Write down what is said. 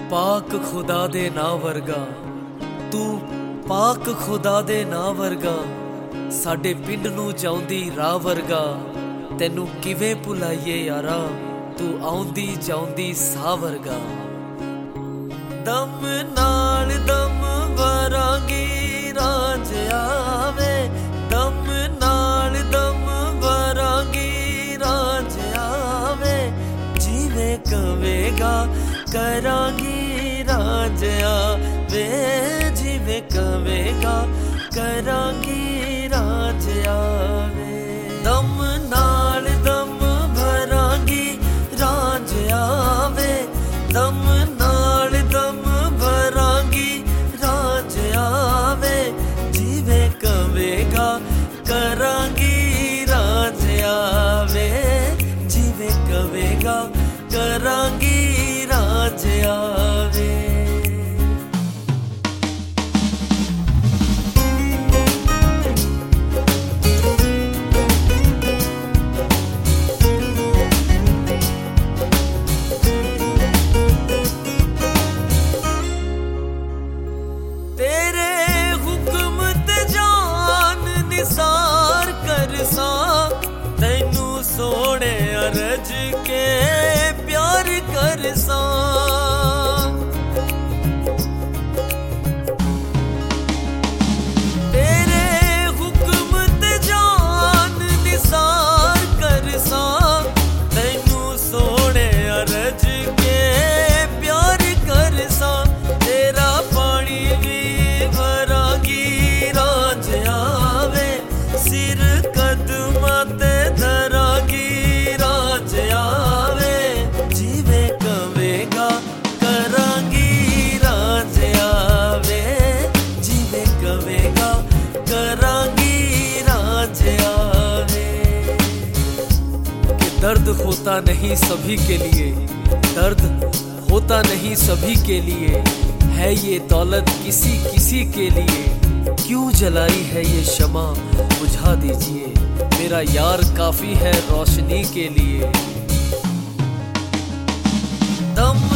पाक खुदा दे ना वर्गा, तू पाक खुदा दे ना वर्गा, साडे पिंड नू जाउंदी राह वर्गा। तैनू किवें भुलाइए यारा, तू आउंदी जाउंदी साह वर्गा। दम नाल दम भरांगी राज आवे, दम नाल दम भरांगी राज आवे। जिवें कवेगा करांगी राज आवे, जिवें कवेगा करांगी राज आवे। दम नाल दम भरांगी राज आवे, दम नाल दम भरांगी राज आवे। जिवें कवेगा करांगी राज आवे, जिवें कवेगा करांगी राज आवे। तेरे हुक्म ते जान निसार करसा, तैनू सोने अरज के प्यार करसा। तेरे हुक्म ते जान निसार करसा, तैनू सोने अरज के प्यार करसा। तेरा पानी भी भरांगी राज आवे, सिर कदमां ते धरांगी राज आवे। जिवें कवेगा करांगी राज आवे, जिवें कवेगा करांगी राज आवे। कि दर्द होता नहीं सभी के लिए, दर्द होता नहीं सभी के लिए, है ये दौलत किसी किसी के लिए। क्यों जलाई है ये शमा बुझा दीजिए, मेरा यार काफी है रोशनी के लिए। दम